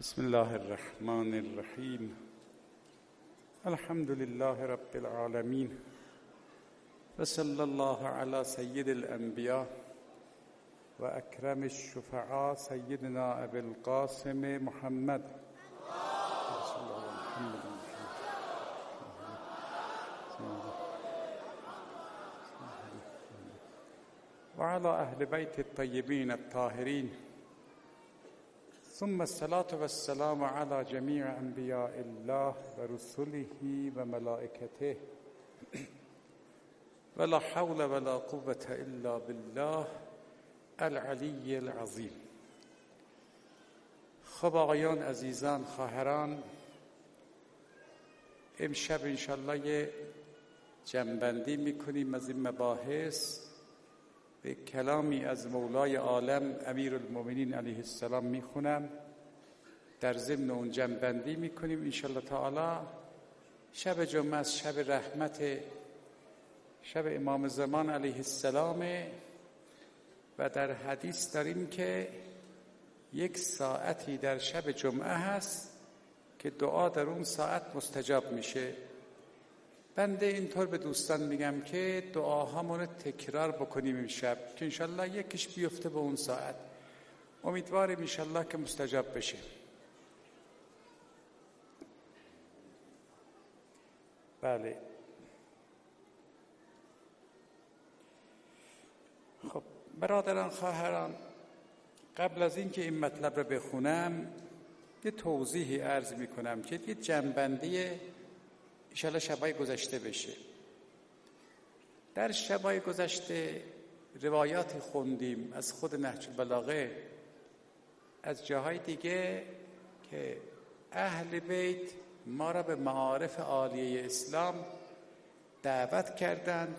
بسم الله الرحمن الرحیم. الحمد لله رب العالمین و صلی الله علی سید الانبیاء و اکرم الشفعاء سیدنا ابی القاسم محمد و علی اهل بیت الطیبین الطاهرین، ثم الصلاة والسلام على جميع انبیاء الله و رسله و ملائکته ولا حول ولا قوة الا بالله العلی العظیم. خب آقایان عزیزان، خواهران، امشب انشالله یه جمع‌بندی میکنیم از این مباحث به کلامی از مولای عالم امیرالمؤمنین علیه السلام میخونم. در ضمن اون جمع‌بندی میکنیم انشالله تعالی. شب جمعه از شب رحمت، شب امام زمان علیه السلام و در حدیث داریم که 1 ساعتی در شب جمعه هست که دعا در اون ساعت مستجاب میشه. بنده اینطور به دوستان میگم که دعاهامون تکرار بکنیم امشب که انشالله یکیش بیفته به اون ساعت. امیدواریم انشالله که مستجاب بشه. بله، خب برادران، خواهران، قبل از اینکه این مطلب رو بخونم یه توضیحی عرض میکنم که یه جمع‌بندی انشالله شبای گذشته بشه. در شبای گذشته روایاتی خوندیم از خود نهج البلاغه، از جاهای دیگه، که اهل بیت ما را به معارف عالیه اسلام دعوت کردند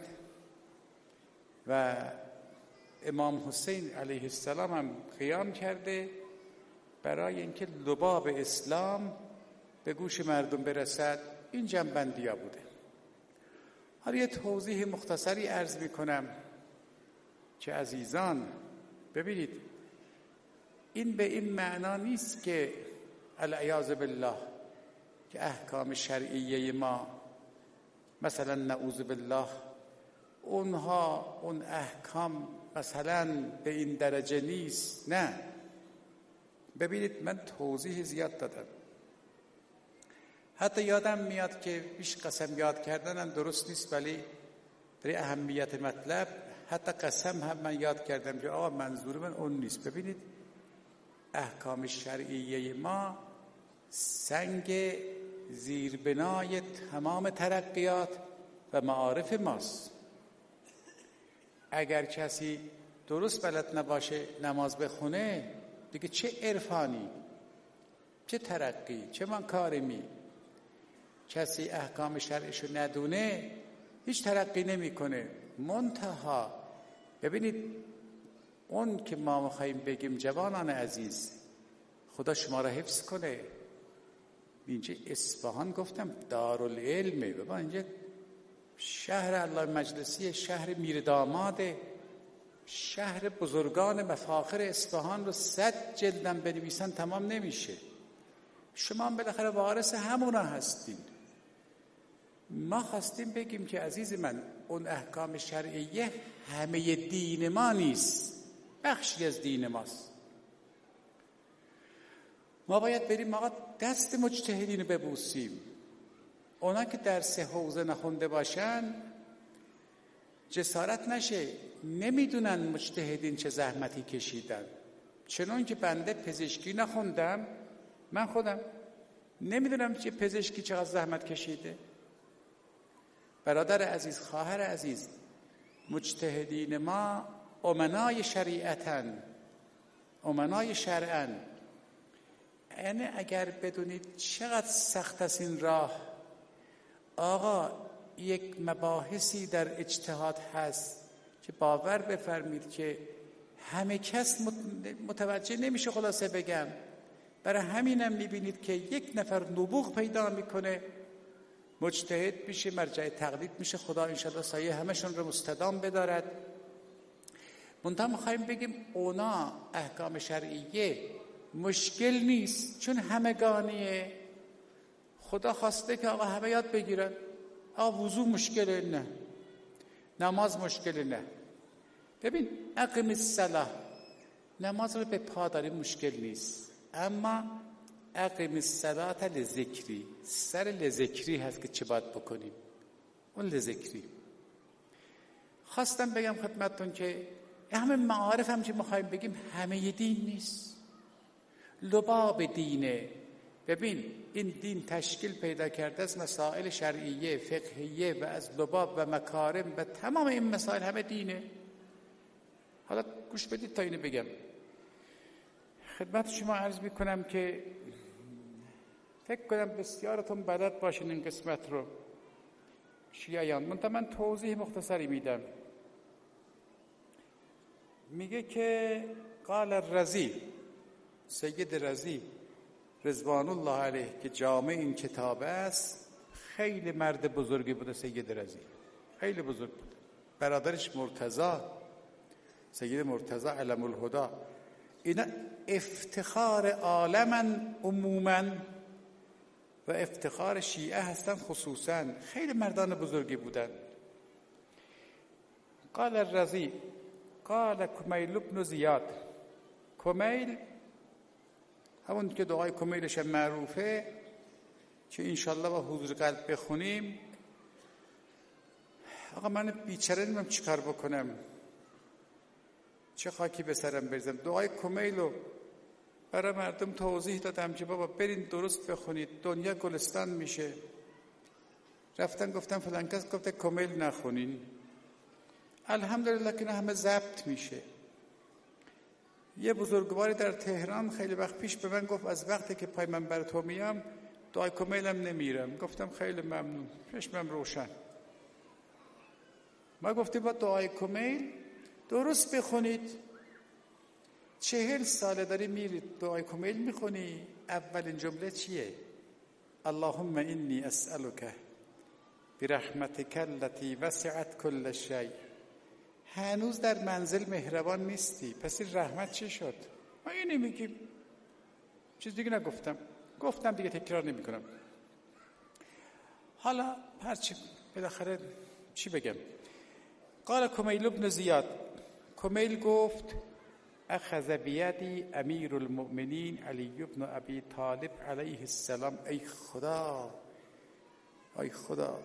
و امام حسین علیه السلام هم قیام کرده برای اینکه لباب اسلام به گوش مردم برسد. این جمع‌بندی ها بوده. حالا یه توضیح مختصری عرض میکنم که عزیزان ببینید، این به این معنا نیست که العیاذ بالله که احکام شرعیه ما مثلا نعوذ بالله اون احکام مثلا به این درجه نیست. نه، ببینید من توضیح زیاد دادم. حتی یادم میاد که بیش قسم یاد کردنم درست نیست، ولی برای اهمیت مطلب حتی قسم هم من یاد کردم که آقا منظور من اون نیست. ببینید، احکام شرعیه ما سنگ زیربنای تمام ترقیات و معارف ماست. اگر کسی درست بلد نباشه نماز بخونه، دیگه چه عرفانی، چه ترقی، چه مکارمی. کسی احکام شرعشو ندونه هیچ ترقی نمیکنه. منتها ببینید، اون که ما میخواییم بگیم جوانان عزیز، خدا شما را حفظ کنه. اینجا اصفهان گفتم دارالعلمه، بابا اینجا شهر الله مجلسی، شهر میر داماده، شهر بزرگان مفاخر اصفهان رو 100 جلدم بنویسن تمام نمیشه. شما هم بالاخره وارث همونا هستین. ما خواستیم بگیم که عزیز من، اون احکام شرعیه همه دین ما نیست، بخشی از دین ماست. ما باید بریم آقا دست مجتهدین رو ببوسیم. اونا که درس حوزه نخونده باشن جسارت نشه، نمیدونن مجتهدین چه زحمتی کشیدن. چنون که بنده پزشکی نخوندم، من خودم نمیدونم چه پزشکی چقدر زحمت کشیده. برادر عزیز، خواهر عزیز، مجتهدین ما امنای شریعتن، امنای شرعن. یعنی اگر بدونید چقدر سخت است این راه. آقا یک مباحثی در اجتهاد هست که باور بفرمید که همه کس متوجه نمیشه. خلاصه بگم، برای همینم میبینید که یک نفر نبوغ پیدا میکنه، مجتهد میشه، مرجع تقلید میشه. خدا انشاءالله سایه همشون رو مستدام بدارد. منتها میخوایم بگیم اونا احکام شرعیه مشکل نیست، چون همگانیه. خدا خواسته که آقا همه یاد بگیرن. آقا وضو مشکله؟ نه. نماز مشکله؟ نه. ببین اقیم الصلاة، نماز رو به پا داری مشکل نیست، اما اقیم الصلاة لذکری، سر لذکری هست که چه باید بکنیم، اون لذکری. خواستم بگم خدمتتون که همه معارف هم که میخوایم بگیم همه دین نیست، لباب دینه. ببین این دین تشکیل پیدا کرده از مسائل شرعیه، فقهیه و از لباب و مکارم و تمام این مسائل همه دینه. حالا گوش بدید تا اینو بگم. خدمت شما عرض میکنم که فکر کنم بسیارتون بلد باشین این قسمت رو، شیعیان. من توضیح مختصری میدم. میگه که قال الرضی، سید رضی رضوان الله علیه که جامع این کتاب است، خیلی مرد بزرگی بوده. سید رضی خیلی بزرگ بود. برادرش مرتضی، سید مرتضی علم الهدی، اینا افتخار عالمن عموما و افتخار شیعه هستن خصوصا. خیلی مردان بزرگی بودن. قال الرضی قال کمیل بن زیاد، کمیل همون که دعای کمیلش معروفه که انشالله با حضور قلب بخونیم. آقا من بیچاره نمیم چی کار بکنم، چه خاکی به سرم بریزم. دعای کمیل رو برای مردم توضیح دادم که بابا برین درست بخونید، دنیا گلستان میشه. رفتن گفتن فلان کس گفته کمیل نخونین. الحمدلله که همه ضبط میشه. یه بزرگواری در تهران خیلی وقت پیش به من گفت از وقتی که پای من بر تو میام دعای کمیلم نمیرم. گفتم خیلی ممنون، چشمم روشن. ما گفتیم با دعای کمیل درست بخونید. 40 ساله داری میرید دعای کمیل میخونی، اولین جمله چیه؟ اللهم انی اسألک برحمتک التي وسعت كل شیء. هنوز در منزل مهربان نیستی، پس این رحمت چی شد؟ ما اینو میگیم، چیز دیگه نگفتم. گفتم دیگه تکرار نمی کنم. حالا هرچی بالاخره چی بگم. قال کمیل بن زیاد، کمیل گفت اخذ بیدی امیر المؤمنین علی بن ابی طالب علیه السلام. ای خدا، ای خدا،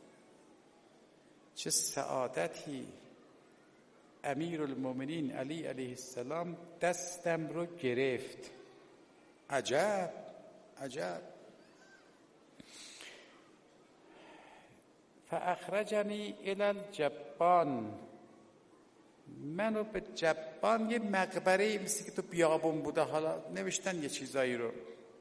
چه سعادتی. امیر المؤمنین علی علیه السلام دستم رو گرفت. عجب عجب. فاخرجنی الی الجبان، منو به جبان، یه مقبره مثل که تو بیابون بوده، حالا نوشتن یه چیزایی رو.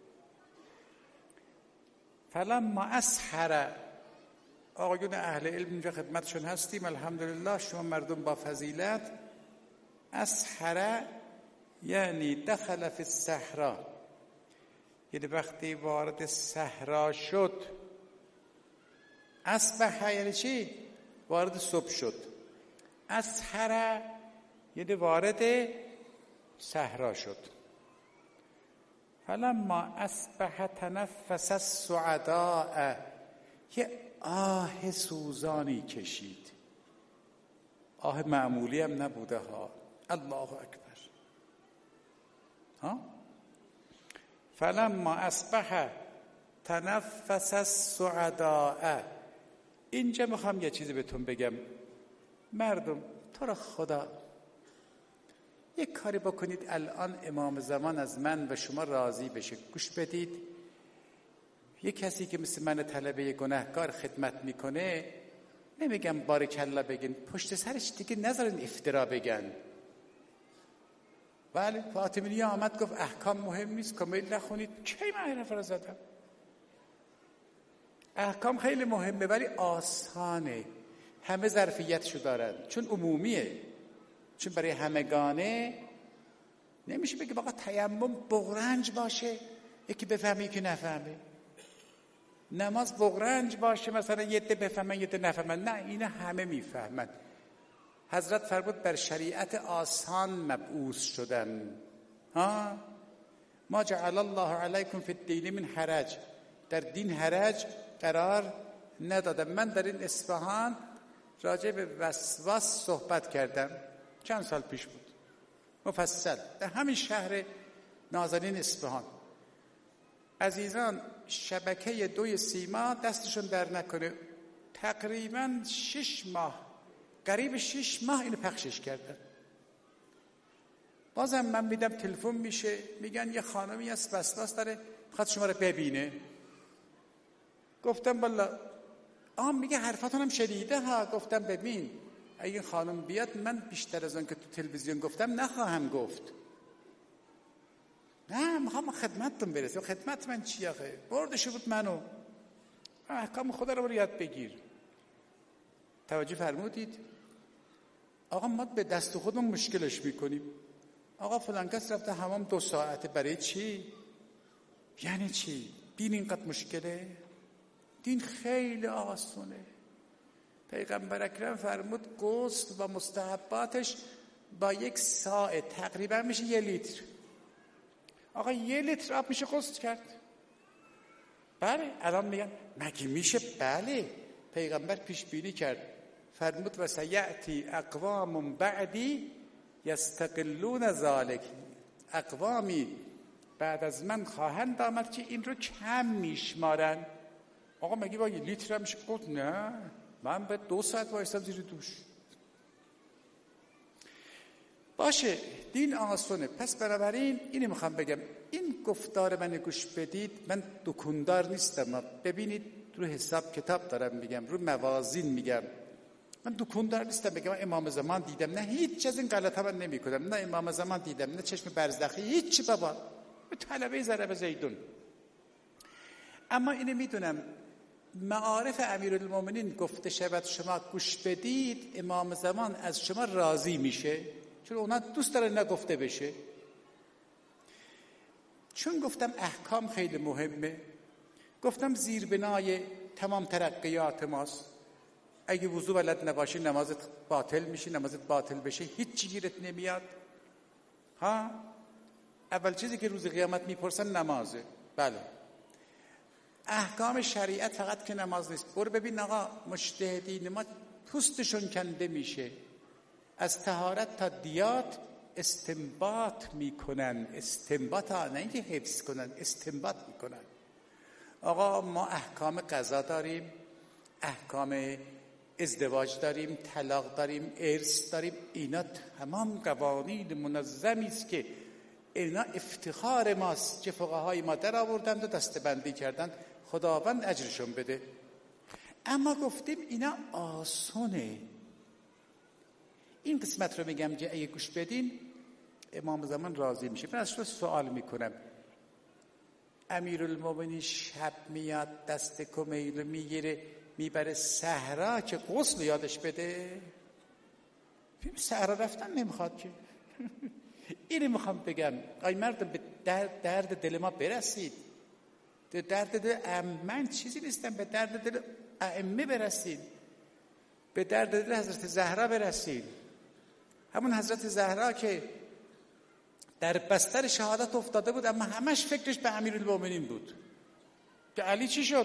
فلما اسحر، آقایون اهل علم اینجا خدمتشون هستیم الحمدلله، شما مردم با فضیلت. اسحر یعنی دخل فی الصحرا، یعنی وقتی وارد صحرا شد. اصبح یعنی چی؟ وارد صبح شد. اسحر یعنی وارد صحرا شد. فلما اصبح تنفس السعداء، یه آه سوزانی کشید. آه معمولی هم نبوده ها. الله اکبر. ها؟ فلما اصبح تنفس السعداء. اینجا میخوام یه چیزی بهتون بگم. مردم تو را خدا یک کاری بکنید الان امام زمان از من و شما راضی بشه. گوش بدید. یک کسی که مثل من طلبه گناهکار خدمت میکنه، نمیگم بارکالله بگین، پشت سرش دیگه نذارین افترا بگن. بله فاطمی آمد گفت احکام مهم نیست، کمیل نخونید. کی من حرف را زدم؟ احکام خیلی مهمه ولی آسانه، همه ظرفیتشو دارن، چون عمومیه، چون برای همگانه. نمیشه بگه واقعا تیمم بغرنج باشه یکی بفهمه یکی نفهمه، نماز بغرنج باشه مثلا یه عده بفهمن یه عده نفهمن. نه، اینا همه میفهمن. حضرت فرمود بر شریعت آسان مبعوث شدن. ها، ما جعل الله علیکم فی الدین من حرج، در دین حرج قرار ندادم. من در این اصفهان راجع به وسواس صحبت کردم، چند سال پیش بود، مفصل، در همین شهر نازنین اصفهان. عزیزان شبکه 2 سیما دستشون در نکنه، تقریبا 6 ماه، قریب 6 ماه اینو پخشش کردن. بازم من میدم تلفن میشه، میگن یه خانمی هست وسواس داره میخواد شما رو ببینه. گفتم والا میگه حرفاتونم شنیده ها. گفتم ببین اگه این خانم بیاد من بیشتر از اون که تو تلویزیون گفتم نخواهم گفت. نه میخوام خدمتتون برسیم. خدمت من چی آخه؟ بردش بود منو. احکام خدا رو یاد بگیر. توجه فرمودید؟ آقا ما به دست خودمون مشکلش میکنیم. آقا فلان کس رفته حمام 2 ساعته، برای چی؟ یعنی چی؟ دین اینقدر مشکله؟ دین خیلی آسونه. پیغمبر اکرم فرمود غسل و مستحباتش با 1 ساعت تقریبا میشه 1 لیتر. آقا 1 لیتر آب میشه غسل کرد؟ بله. الان میگن مگه میشه؟ بله. پیغمبر پیش بینی کرد، فرمود و سیأتی اقوام بعدی یستقلون ذالک، اقوامی بعد از من خواهند آمد که این رو کم میشمارن. آقا مگه با 1 لیتر هم میشه گفت؟ نه من به 2 ساعت وایستم زیر دوش. باشه دین آسونه. پس بنابراین اینو میخوام بگم، این گفتار من گوش بدید، من دکاندار نیستم، ببینید رو حساب کتاب دارم میگم، رو موازین میگم. من دکاندار نیستم بگم امام زمان دیدم، نه هیچ از این غلطا من نمیکنم، نه امام زمان دیدم، نه چشم برزخی، هیچ بابا، طلبه ضرب زیدون. اما اینو میدونم معارف امیرالمومنین گفته شود شما گوش بدید، امام زمان از شما راضی میشه، چون اونا دوست دارن نگفته بشه. چون گفتم احکام خیلی مهمه، گفتم زیربنای تمام ترقیات ماست. اگه وضو بلد نباشی نمازت باطل میشه، نمازت باطل بشه هیچ گیرت نمیاد. اول چیزی که روز قیامت میپرسن نمازه. بله. احکام شریعت فقط که نماز نیست. برو ببین آقا مجتهدین ما پوستشون کنده میشه، از طهارت تا دیات استنباط میکنن. استنباط ها، نه اینکه حفظ کنن، استنباط میکنن. آقا ما احکام قضا داریم، احکام ازدواج داریم، طلاق داریم، ارث داریم. اینا تمام قوانین منظمی است که اینا افتخار ماست که فقهای ما در آوردند و دسته‌بندی کردند، خداوند اجرشون بده. اما گفتیم اینا آسونه. این قسمت رو میگم که اگه گوش بدین امام زمان راضی میشه. من از تو سوال میکنم، امیرالمومنین شب میاد دست کمیل رو میگیره میبره صحرا که غسل یادش بده؟ صحرا رفتن نمیخواد که. اینو میخوام بگم آی مردم، به درد دل ما برسید. به درد دل من چیزی نیستم، به درد دل ائمه برسید، به درد دل حضرت زهرا برسید. همون حضرت زهرا که در بستر شهادت افتاده بود اما همش فکرش به امیرالمومنین بود که علی چی شد.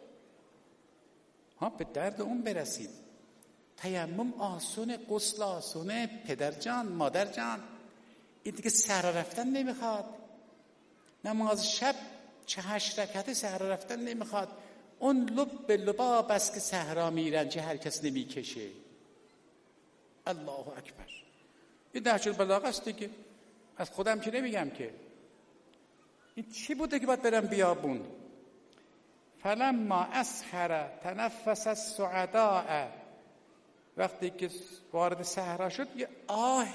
به درد اون برسید. تیمم آسونه، غسل آسونه، پدر جان، مادر جان. این دیگه صحرا رفتن نمیخواد. نماز شب 8 رکعت صحرا رفتن نمیخواد. اون لب به لباب است که صحرا میرن که هر کس نمیکشه. الله اکبر. این نهج البلاغه است دیگه، از خودم که نمیگم که. این چی بوده که باید برم بیابون؟ فلما اسحر تنفس السعداء، وقتی که وارد صحرا شد یه آه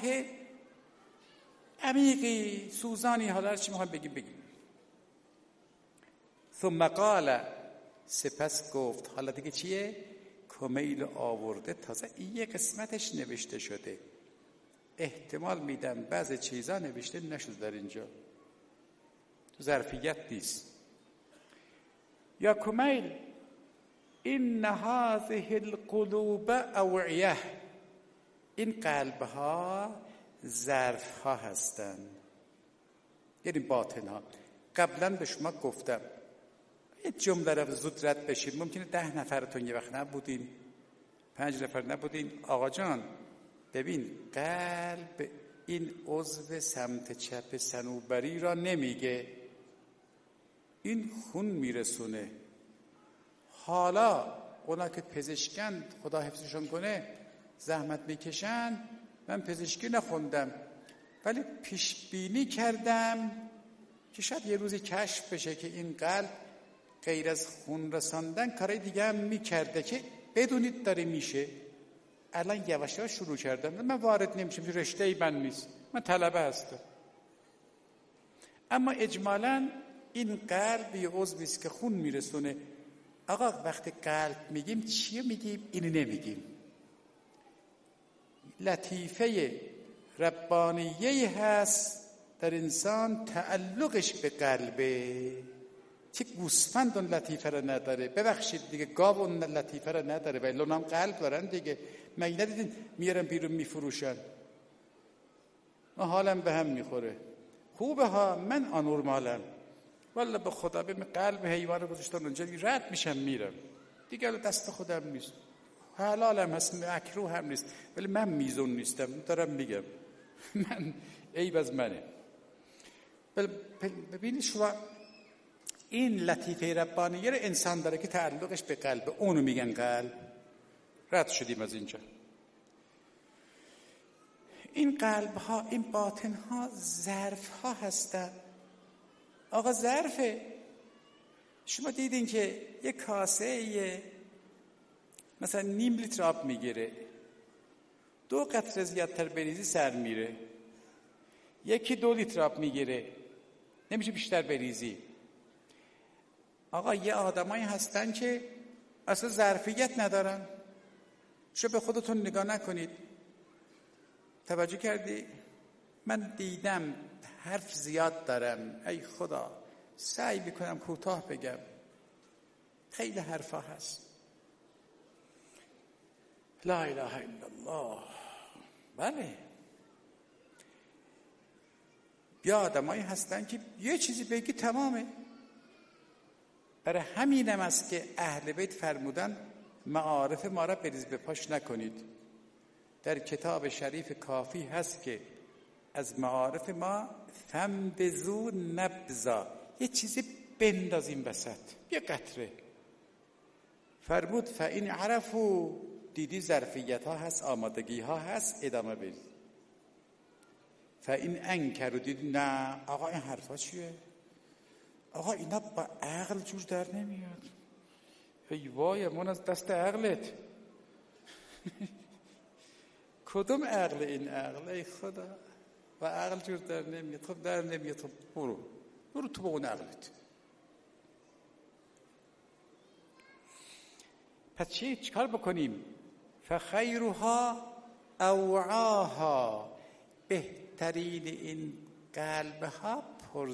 عمیقی سوزانی، حالا چی میخوام بگیم. ثم قال، سپس گفت. حالا دیگه چیه؟ کمیل آورده، تازه این یه قسمتش نوشته شده. احتمال میدم بعضی چیزا نوشته نشد در اینجا، تو ظرفیت نیست. یا کمیل این هذه القلوب اوعیه، این قلبها ظرفها هستند. یعنی باطن ها. قبلا به شما گفتم یه جمله رو زود رد بشیم. ممکنه 10 نفرتون یه وقت نبودین، 5 نفر نبودین. آقا جان ببین، قلب این عضو سمت چپ صنوبری را نمیگه، این خون میرسونه. حالا اونا که پزشکن، خدا حفظشون کنه، زحمت میکشن. من پزشکی نخوندم ولی پیش بینی کردم که شاید یه روزی کشف بشه که این قلب غیر از خون رساندن کارهای دیگه هم میکرده که بدونید داره میشه. الان یواش یواش شروع کردم. من وارد نمیشم، رشته‌ای من نیست، من طلبه هستم. اما اجمالاً این قلب یه عضوی است که خون میرسونه. آقا وقتی قلب میگیم چیه میگیم؟ اینو نمیگیم. لطیفه ربانیه هست در انسان، تعلقش به قلبه. چه گوسفند اون لطیفه رو نداره؟ ببخشید دیگه، گاو اون لطیفه رو نداره ولی اون هم قلب دارن دیگه. مگه ندیدین میارن بیرون میفروشن؟ حالم به هم میخوره. خوبه ها، من آنورمالم والله به خدا. به قلب حیوان رو گذاشتن اونجا، رد میشم میرم دیگه، دست خودم نیست، حلالم هست، مکروه هم نیست، ولی من میزون نیستم، دارم میگم. من عیب از منه. ببینید شما، این لطیفه ربانیه رو انسان داره که تعلقش به قلب، اونو میگن قلب. رد شدیم از اینجا. این قلب ها، این باطن ها ظرف ها هستن. آقا ظرفه. شما دیدین که یک کاسه مثلا 0.5 لیتر آب میگیره، 2 قطره زیادتر بریزی سر میره. یکی 2 لیتر آب میگیره، نمیشه بیشتر بریزی. آقا یه آدمایی هستن که اصلا ظرفیت ندارن. شما به خودتون نگاه نکنید. توجه کردی؟ من دیدم حرف زیاد دارم، ای خدا سعی میکنم کوتاه بگم، خیلی حرفا هست. لا اله الا الله. بله، بیا آدمایی هستن که یه چیزی بگی تمامه. برای همینم است که اهل بیت فرمودن معارف ما را بریز به پاش نکنید. در کتاب شریف کافی هست که از معارف ما فنبذو نبذا، یه چیزی بندازیم وسط، یه قطره. فرمود فإن عرفو، دیدی ظرفیت ها هست، آمادگی ها هست، ادامه بدید. فإن انکروا، دیدی نه آقا این حرفا چیه؟ آقا اینا با عقل جور در نمیاد. ای وای من از دست عقلت. کدوم عقل این عقل؟ ای خدا، با عقل جور در نمیاد. خب در نمیاد، خب برو تو با اون عقلت. پس چیکار بکنیم؟ فخیرها اوعاها، بهترین این قلبها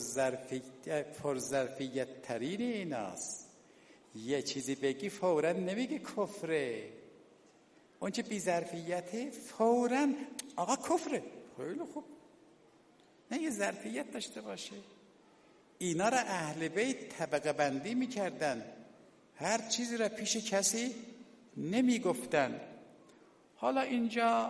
پرظرفیت ترین ایناست. یه چیزی بگی فوراً نمیگه کفره، اون چه بی ظرفیته فوراً آقا کفره. خیلی خوب، نه یه ظرفیت داشته باشه. اینا را اهل بیت طبقه بندی میکردن، هر چیزی را پیش کسی نمیگفتن. حالا اینجا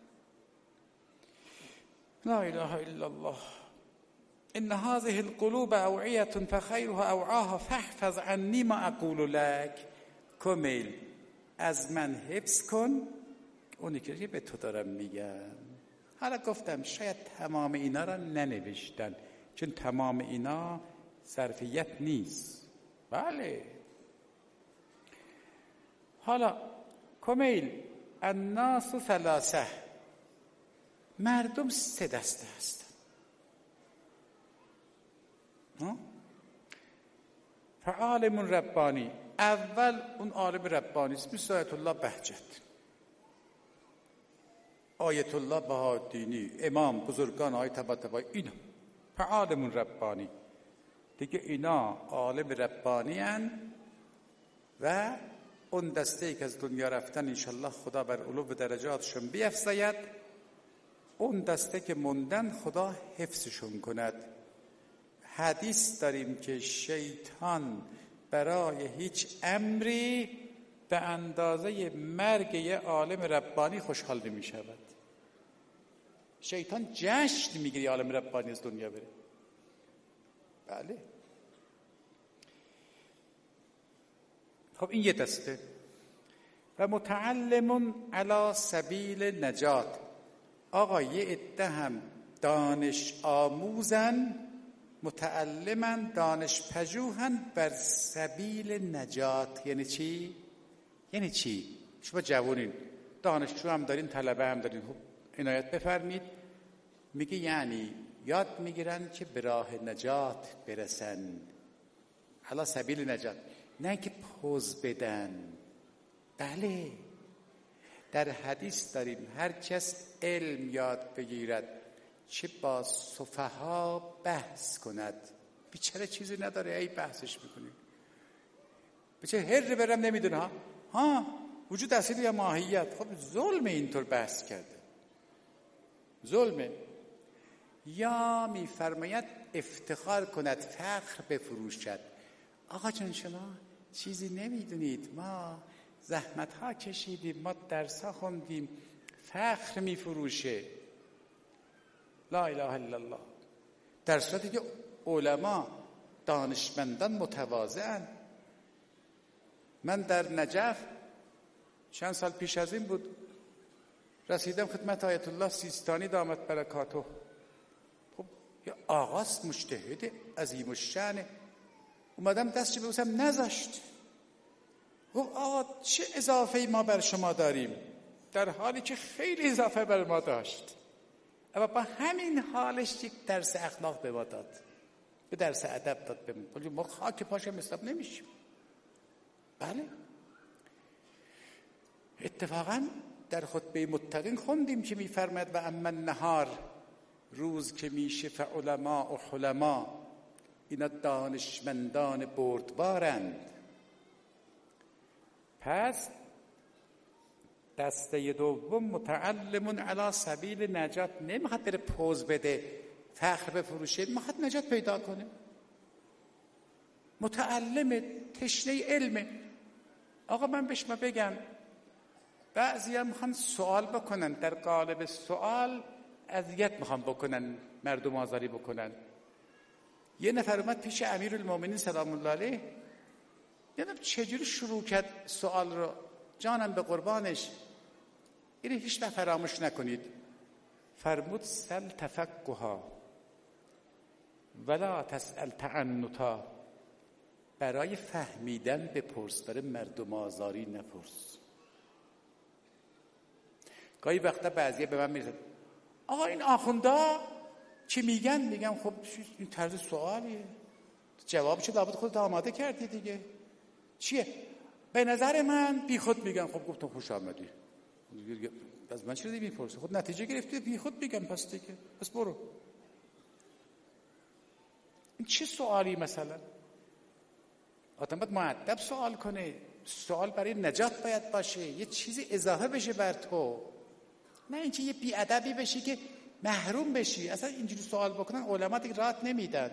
لا اله الا الله، ان هذه القلوب اوعیه فخیرها اوعاها فاحفظ عنی ما اقول لک. کمیل، از من حفظ کن اونی که به تو دارم میگم. حالا گفتم شاید تمام اینا را ننوشتن، چون تمام اینا ظرفیت نیست. بله. حالا کمیل، الناس ثلاثه، مردم 3 دسته هستن. فعالم ربانی، اول اون عالم ربانی است، مثل آیت الله بهجت، آیت الله بهادینی، امام بزرگان های طباطبایی، اینا فعالم ربانی دیگه. اینا عالم ربانی هن و اون دسته ای که از دنیا رفتن انشالله خدا بر علو درجاتشون بیفزاید، اون دسته که موندن خدا حفظشون کند. حدیث داریم که شیطان برای هیچ امری به اندازه مرگ یه عالم ربانی خوشحال نمی شود. شیطان جشن میگیره عالم ربانی از دنیا بره. بله. خب این یه دسته. و متعلم علی سبیل نجات. آقا یه عده هم دانش آموزن، متعلمن، دانش پژوهن بر سبیل نجات. یعنی چی؟ یعنی چی؟ شما جوانین، دانشجو هم دارین، طلبه هم دارین، خب عنایت بفرمید. میگه یعنی یاد میگیرن که به راه نجات برسن، علی سبیل نجات، نه که پوز بدن. بله، در حدیث داریم هر کس علم یاد بگیرد چه با سفها بحث کند. بیچاره چیزی نداره، ای بحثش میکنی. بیچاره هر برم نمیدونه ها وجود اصیل یا ماهیت. خب ظلم اینطور بحث کرده، ظلمه. یا میفرماید افتخار کند، فخر بفروشد. آقا جان شما چیزی نمیدونید، ما زحمت ها کشیدیم، ما درس ها خوندیم، فخر میفروشه. لا اله الا الله. در صورتی که علما دانشمندان متواضعن. من در نجف چند سال پیش از این بود رسیدم خدمت آیت الله سیستانی دامت برکاته. خب یه آقاست مجتهد عظیم الشأن، اومدم دستش ببوسم نذاشت. گفت آقا چه اضافه‌ای ما بر شما داریم، در حالی که خیلی اضافه بر ما داشت. اما با همین حالش یک درس اخلاق به ما داد، به درس ادب داد به ما. ما خاک پاشم حساب نمیشیم. بله، اتفاقا در خطبه متقین خوندیم که میفرماید و اما النهار، روز که میشه فعلماء و حلما، اینا دانشمندان بردبارند. پس دسته دوم متعلم علی سبیل نجات، نمیخواد بره پوز بده، فخر بفروشه، میخواد نجات پیدا کنه. متعلم، تشنه علمه. آقا من به شما بگم، بعضی هم میخوان سوال بکنن، در قالب سوال اذیت میخوان بکنن، مردم آزاری بکنن. یه نفر اومد پیش امیرالمومنین سلام الله علیه، یادم چجوری شروع کرد سوال رو، جانم به قربانش، اینو هیچ وقت فراموش نکنید. فرمود سل تفقها ولا تسأل تعنتا. برای فهمیدن بپرس، برای مردم آزاری نپرس. گاهی وقتا بعضیه به من میرسد آقا این آخوندا چی میگن؟ میگم خب این طرز سوالیه، جوابشو لابد خودت آماده کردی دیگه. چیه؟ به نظر من بی خود میگم. خب گفتم خوش آمدی، از من چرا میپرسی؟ خود نتیجه گرفتی بی خود میگم پس دیگه، پس برو. این چه سوالی مثلا؟ آدم باید مؤدب سوال کنه، سوال برای نجات باید باشه، یه چیزی اضافه بشه بر تو، نه اینکه یه بی‌ادبی بشی که محروم بشی. اصلا اینجوری سوال بکنن علما دیگه راحت نمیدن.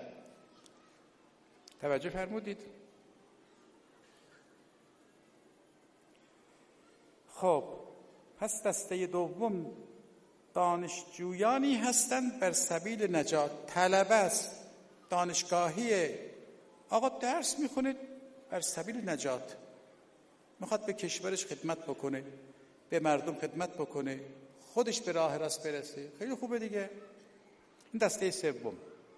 توجه فرمودید؟ خب پس دسته دوم دانشجویانی هستند بر سبیل نجات. طلبه است، دانشگاهیه، آقا درس میخونه بر سبیل نجات، میخواد به کشورش خدمت بکنه، به مردم خدمت بکنه، خودش به راه راست برسه. خیلی خوبه دیگه. این دسته سوم.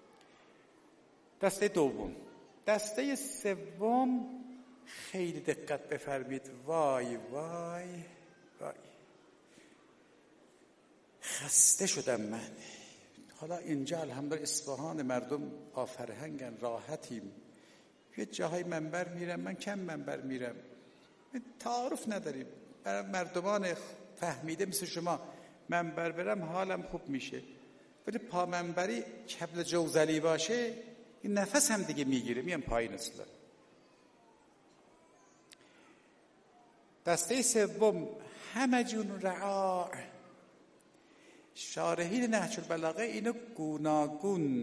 دسته دوم. دسته سوم خیلی دقت بفرمید. وای وای وای، خسته شدم من. حالا اینجا الحمدلله اصفهان مردم با فرهنگن، راحتیم. یه جاهای منبر میرم، من کم منبر میرم، تعارف نداریم. برای مردمان فهمیده مثل شما منبر برم حالم خوب میشه، ولی پا منبری کبل جوزلی باشه این نفس هم دیگه میگیره، میام پایین. اصلا دسته سوم همجون رعاع. شارحین نهج البلاغه اینو گوناگون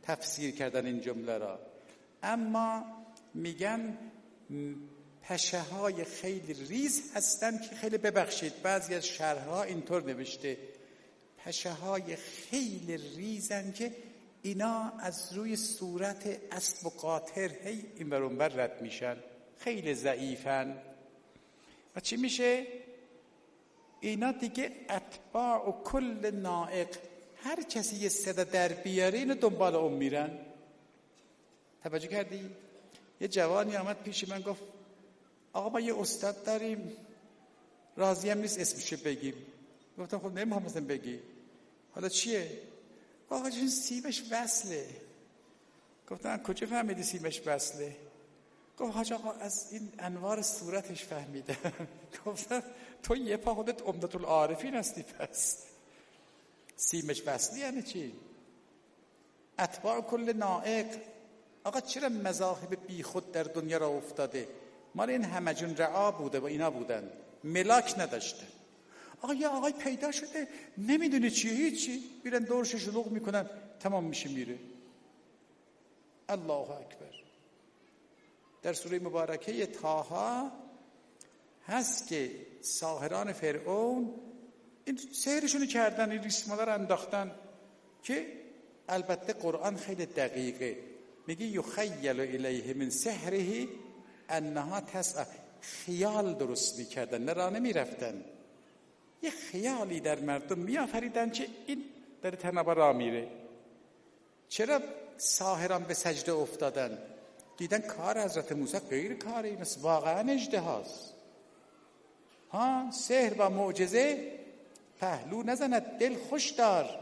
تفسیر کردن این جمله را، اما میگن پشه های خیلی ریز هستن که خیلی، ببخشید بعضی از شرح‌ها اینطور نوشته پشه های خیلی ریزن که اینا از روی صورت اسب و قاطر هی این بر اون بر رد میشن، خیلی ضعیفن. و چی میشه؟ اینا دیگه اتباع و کل نائق، هر کسی یه صدا در بیاره اینو دنبال اون میرن. توجه کردی؟ یه جوانی آمد پیش من گفت آقا ما یه استاد داریم راضی هم نیست اسمشو بگیم. گفتم خب نمیخوام مثلا بگی، حالا چیه؟ آقا چون سیمش وصله. گفتم کجا فهمیدی سیمش وصله؟ گفت حاج آقا از این انوار صورتش فهمیدم. گفتم تو یه پا خودت عمدة العارفین هستی، پس سیمش وصلی یعنی چی؟ اتباع کل نائق. آقا چرا مذاهب بی خود در دنیا را افتاده؟ مال این همجون رعا بوده و اینا بودن، ملاک نداشته. آقا یه آقای پیدا شده نمیدونه چیه، هیچی، میرن دورش شلوغ میکنن، تمام میشه میره. الله اکبر. در سوره مبارکه طه هست که ساحران فرعون این سحرشونو کردن، این ریسمالا رو انداختن، که البته قرآن خیلی دقیقه، میگه یخیل الیه من سحره انها تسعى، خیال درست میکردن، نه راه نمیرفتن، یه خیالی در مردم میآفریدن که این داره تنابا راه میره. چرا ساحران به سجده افتادن؟ دیدن کار حضرت موسی غیر کار این است، واقعا اژدهاست. سحر و معجزه پهلو نزند، دل خوش دار،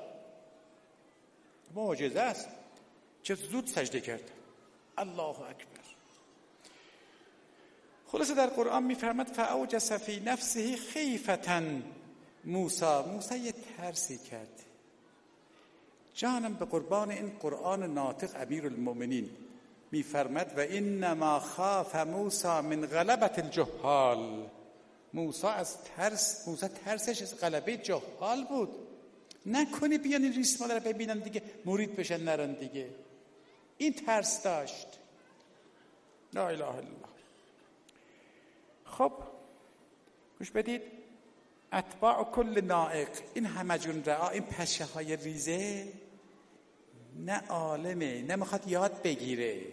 معجزه است. چه زود سجده کرد. الله اکبر. خلاصه در قرآن میفرماد فاوجس فی نفسه خیفة موسی یه ترسی کرد. جانم به قربان این قرآن ناطق امیرالمؤمنین میفرماد و انما خاف موسی من غلبة الجهال. موسی ترسش از غلبه جهال بود. نکنی بیان این ریسمان رو ببینن دیگه مرید بشن نرن دیگه. این ترس داشت. لا اله الا الله. خب گوش بدید، اتباع کل نائق، این همجون رعا، این پشه های ریزه، نه عالمه، نه میخواد یاد بگیره.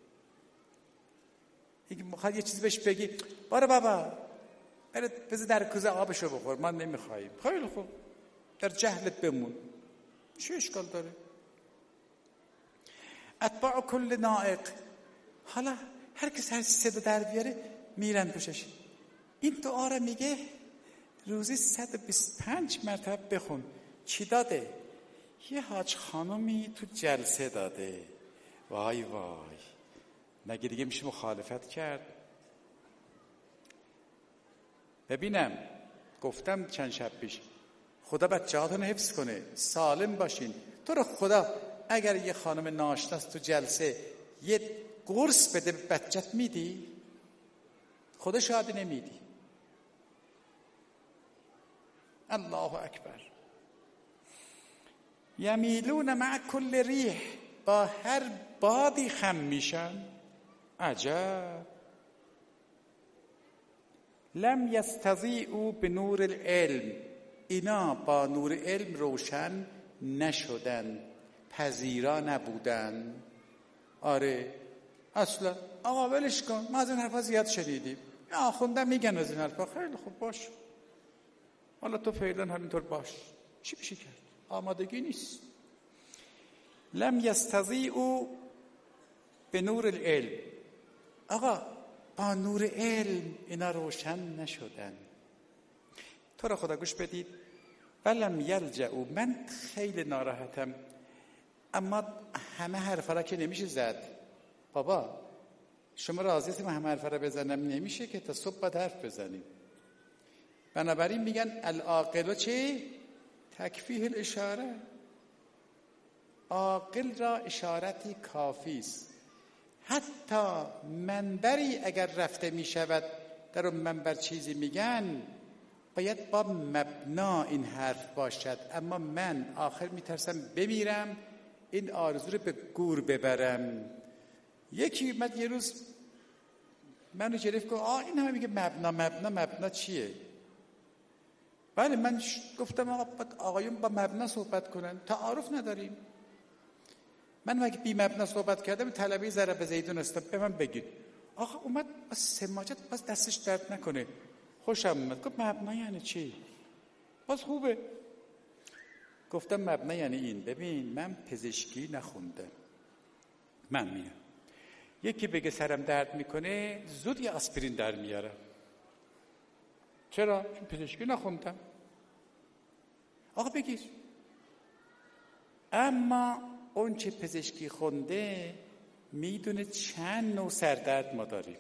میخواد یه چیزی بهش بگی باره بابا بذار در کوزه آبشو بخور، ما نمیخواییم. خیلی خوب، در جهلت بمون، چه اشکال داره؟ اتباع کل نائق. حالا هر کس هر صدا در بیاره میرن پشش. این دعا رو میگه روزی 125 مرتبه بخون. چی داده؟ یه حاج خانمی تو جلسه داده. وای وای، مگه دیگه میشه مخالفت کرد؟ ببینم، گفتم چند شب پیش خدا بچه‌هاتون حفظ کنه، سالم باشین. تو رو خدا اگر یه خانم ناشناس تو جلسه یه قرص بده به بچت میدی؟ خدا شاید نمیدی. الله اکبر. یمیلون مع کل ریح، با هر بادی خم میشن. عجب. لم یستضیئوا بنور العلم، اینا با نور علم روشن نشدن، پذیرا نبودن. آره اصلا آقا ولش کن، ما از این حرفا زیاد شنیدیم، آخوندم میگن از این حرفا. خیلی خوب باش، حالا تو فعلا همینطور باش، چی میشه کرد؟ آمادگی نیست. لم یستضیئوا بنور العلم، آقا با نور علم اینا روشن نشدن. تو را خدا گوش بدید. ولم یلجئوا، من خیلی ناراحتم، اما همه حرفا را که نمیشه زد. بابا شما راضی هستید من همه حرفا را بزنم؟ نمیشه که، تا صبح باید حرف بزنیم. بنابراین میگن العاقل چه؟ تکفیه الاشاره. عاقل را اشارتی کافی است. حتی منبری اگر رفته می شود در اون منبر چیزی میگن، باید با مبنا این حرف باشد. اما من آخر میترسم بمیرم، این آرزو رو به گور ببرم. یکی اومد یه روز منو گرفت گفت این همه میگه مبنا چیه؟ بله من گفتم آقایون با مبنا صحبت کنن، تعارف نداریم. من مگه بی مبنا صحبت کردم؟ طلبه ضرب زیدون هستم، به من بگید. آقا اومد با سماجت باز دستش درد نکنه، خوشم اومد. گفت مبنا یعنی چی؟ باز خوبه. گفتم مبنا یعنی این. ببین من پزشکی نخوندم، من میگم یکی بگه سرم درد میکنه زود یه آسپرین در میارم. چرا؟ چون پزشکی نخوندم. آقا بگیر. اما اون چه پزشکی خونده میدونه چند نوع سردرد ما داریم.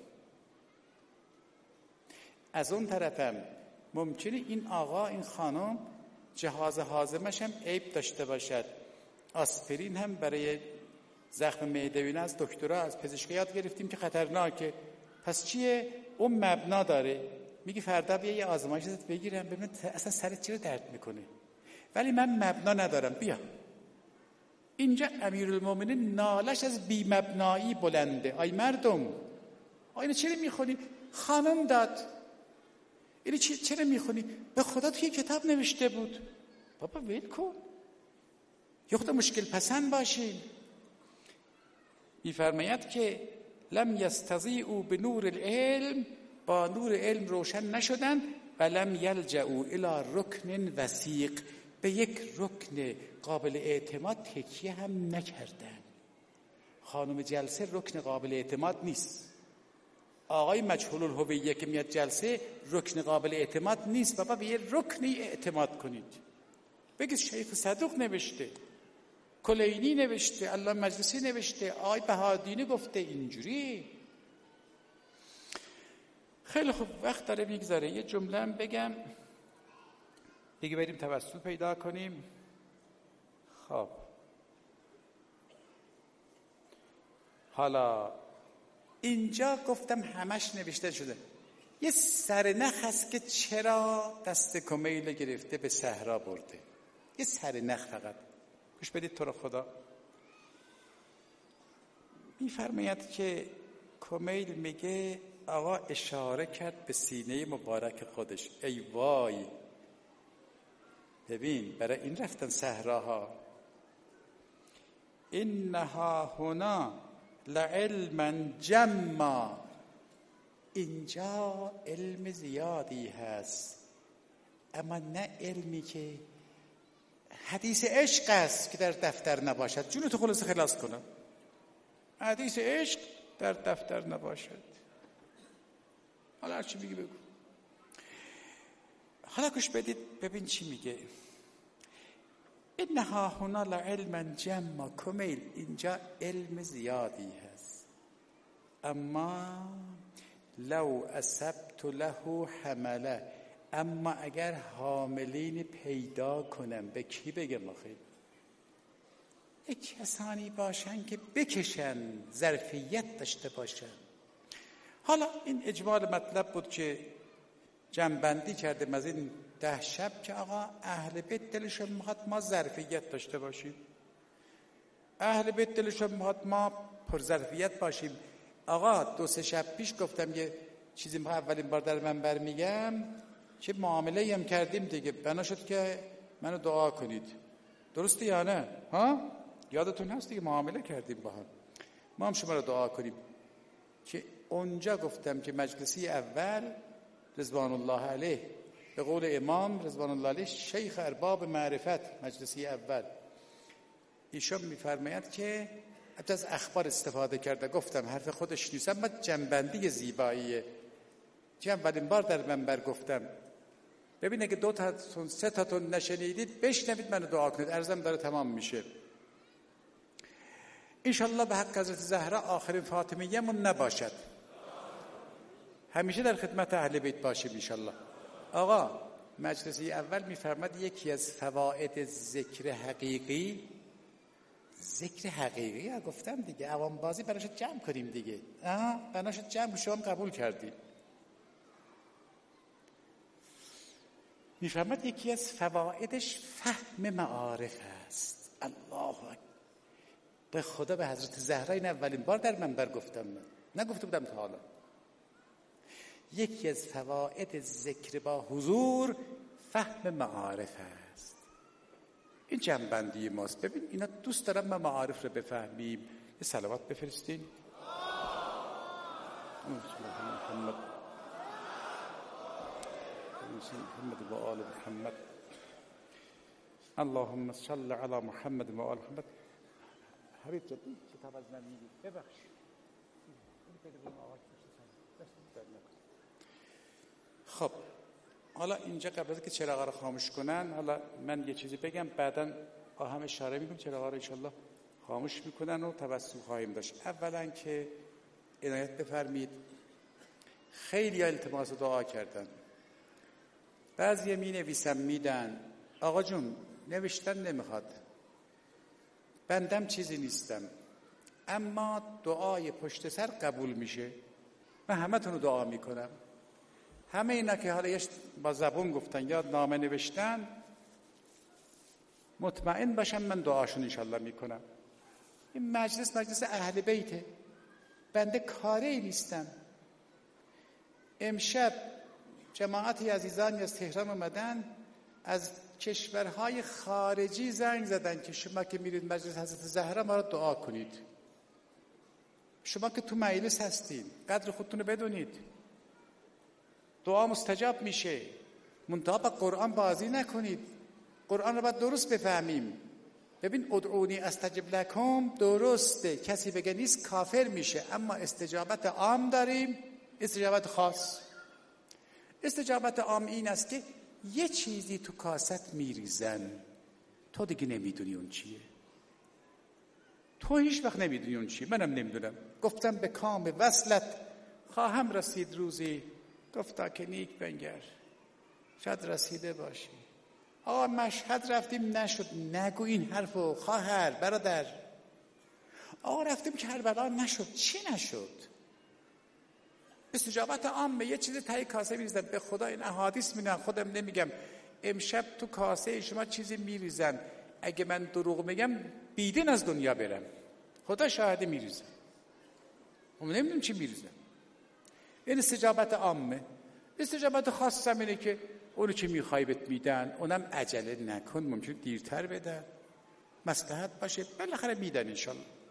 از اون طرفم ممکنه این آقا این خانم جهاز هاضمش هم عیب داشته باشد. آسپرین هم برای زخم معده و اینا از دکترها از پزشکی یاد گرفتیم که خطرناکه. پس چیه؟ اون مبنا داره. میگی فردا بیا یه آزمایش ازت بگیرم ببین اصلا سرت چی رو درد میکنه. ولی من مبنا ندارم، بیا. اینجا امیرالمومنین نالش از بی مبنایی بلنده. آی مردم، اینو چرا میخونی؟ خانم داد. اینو چرا میخونی؟ به خدا توی کتاب نوشته بود. بابا ول کن. یا خدا مشکل پسند باشین. میفرماید که لم یستضیئوا بنور العلم، با نور علم روشن نشدن، و لم یلجئوا الی رکن وثیق، به یک رکن قابل اعتماد تکیه هم نکردن. خانم جلسه رکن قابل اعتماد نیست. آقای مجهول الهویه که میاد جلسه رکن قابل اعتماد نیست. بابا به یه رکنی اعتماد کنید. بگید شیخ صدوق نوشته، کلینی نوشته، الله مجلسی نوشته، آقای بهادینی گفته، اینجوری. خیلی خوب، وقت داره میگذره. یه جمله هم بگم دیگه بریم توسل پیدا کنیم. خب حالا اینجا گفتم همش نوشته شده. یه سرنخ هست که چرا دست کمیل گرفته به صحرا برده. یه سرنخ فقط گوش بدید تو رو خدا. میفرماید که کمیل میگه آقا اشاره کرد به سینه مبارک خودش. ای وای، ببین برای این رفتن صحراها. انها هنا لعلما جما، اینجا علم زیادی هست، اما نه علمی که حدیث عشق است که در دفتر نباشد. جون تو خلاص خلاص کنم. حدیث عشق در دفتر نباشد. حالا هرچی میگی بگو. حالا گوش بدید ببین چی میگه. انها هنا لعلما جما، کمیل اینجا علم زیادی هست، اما لو اصبت له حمله، اما اگر حاملین پیدا کنم، به کی بگم آخه؟ یک کسانی باشن که بکشن، ظرفیت داشته باشن. حالا این اجمال مطلب بود که جمع‌بندی کردیم از این 10 شب که آقا اهل بیت دلشون میخواد ما ظرفیت داشته باشیم. اهل بیت دلشون میخواد ما پر ظرفیت باشیم. آقا 2-3 شب پیش گفتم یه چیزی ما اولین بار در منبر میگم که معامله‌ای هم کردیم دیگه. بنا شد که منو دعا کنید. درسته یا نه؟ ها؟ یادتون هست دیگه معامله کردیم با هم. ما هم شما رو دعا کنیم. که اونجا گفتم که مجلسی اول رضوان الله علیه، به قول امام رضوان الله علیه شیخ ارباب معرفت، مجلسی اول، ایشون میفرماید که حتی از اخبار استفاده کرده. گفتم حرف خودش نیست، اما جنبندی زیباییه. که اولین بار در منبر گفتم ببین اگه 2 تاتون 3 تاتون نشنیدید بشنوید منو دعا کنید، عرضم داره تمام میشه. انشالله به حق حضرت زهرا آخرین فاطمیه من نباشد، همیشه در خدمت اهل بیت باشیم انشالله. آقا مجلسی اول میفرماد یکی از فواید ذکر حقیقی، ذکر حقیقی ها گفتم دیگه، عوام بازی براشو جمع کنیم دیگه. بناشو جمع شما قبول کردیم. میفرماد یکی از فوایدش فهم معارف است. الله اکبر. به خدا به حضرت زهرا این اولین بار در منبر گفتم، من نگفته بودم تا حالا. یکی از فواید ذکر با حضور فهم معارف است. این جنبندی ماست. ببین اینا دوست دارم ما معارف رو بفهمیم. یه صلوات بفرستین. محمد و آل محمد. اللهم صل علی محمد و آل محمد. حبیب جدی کتاب از من میگی ببخش. خب حالا اینجا قبل از که چراغا رو خاموش کنن، حالا من یه چیزی بگم، بعداً هم اشاره میکنم چراغا رو انشالله خاموش میکنن و تبسم خواهیم داشت. اولا که عنایت بفرمید، خیلی ها التماس دعا کردن، بعضی می نویسن میدن، آقا جون نوشتن نمیخواد، بندم چیزی نیستم، اما دعای پشت سر قبول میشه. من همه تونو دعا میکنم. همه اینا که حالا با زبون گفتن یا نامه نوشتن، مطمئن باشم من دعاشون انشالله میکنم. این مجلس اهل بیته، بنده کاری نیستم. امشب جماعتی عزیزانی از تهران اومدن، از کشورهای خارجی زنگ زدن که شما که میرید مجلس حضرت زهرا ما رو دعا کنید. شما که تو مجلس هستید قدر خودتون رو بدونید، دعا مستجاب میشه. منتها با قرآن بازی نکنید، قرآن رو باید درست بفهمیم. ببین ادعونی استجب لکم درسته، کسی بگه نیست کافر میشه، اما استجابت عام داریم، استجابت خاص. استجابت عام این است که یه چیزی تو کاست میریزن، تو دیگه نمیدونی اون چیه، تو هیچ وقت نمیدونی اون چیه، منم نمیدونم. گفتم به کام وصلت خواهم رسید روزی، گفتا که نیک بنگر شاید رسیده باشی. آقا مشهد رفتیم نشد، نگو این حرفو خواهر برادر. آقا رفتیم کربلا نشد، چی نشد؟ استجابت عامه. یه چیز تای کاسه میریزن، به خدا این احادیث میگن، خودم نمیگم. امشب تو کاسه شما چیزی میریزن، اگه من دروغ میگم بیدین از دنیا برم، خدا شاهد میریزن، ما نمیدونم چی میریزن. این استجابت عامه. استجابت خاص هم اینه که اونو که میخوای بهت میدن، اونم عجله نکن، ممکنه دیرتر بدن، مصلحت باشه، بالاخره میدن انشالله.